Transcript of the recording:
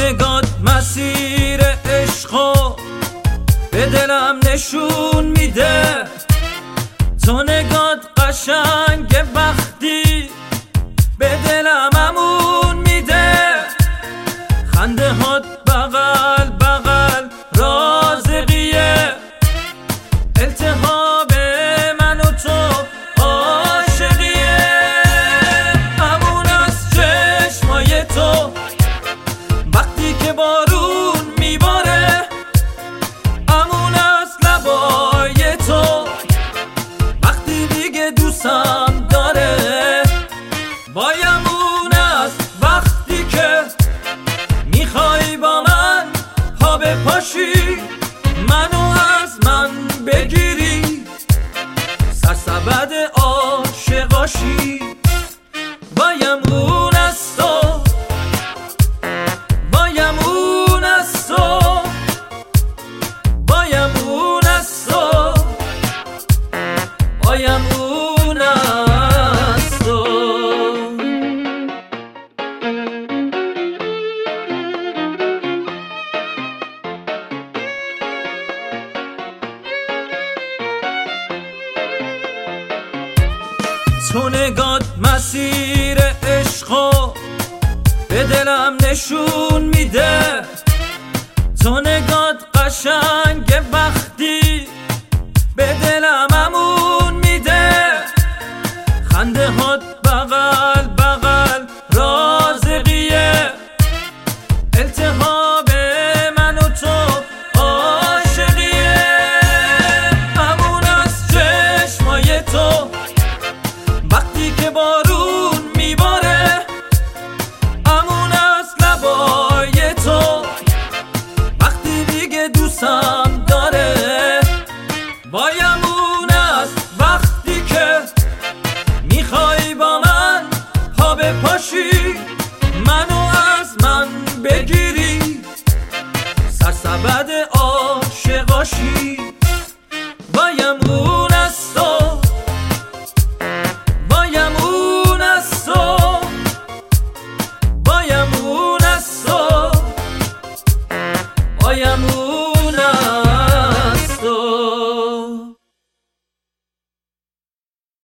نگات مسیر عشقو به دلم نشون میده، تو نگات قشنگ وقتی به دلم امون میده، خنده هات بغل بغل رازقیه، التهاب من و تو عاشقیه، امون از چشمای تو وقتی که بارون میباره، امون از لبای تو وقتی دیگه دوستم داره، وای امون از وقتی که میخوای با من پا بپاشی، منو از من بگیری، سرسبد عاشقاشی، وای امون از تو، وای امون از تو، وای امون از تو، وای امون از تو. تو نگات مسیر عشقو به دلم نشون میده، تو نگات قشنگ وقتی به دلم امون میده، خنده هات بغل بغل رازقیه، التهاب من و تو عاشقیه، امون از چشمای تو وقتی که بارون میباره، امون از لبای تو وقتی دیگه دوستم داره، وای امون از وقتی که میخوای با من پا بپاشی، منو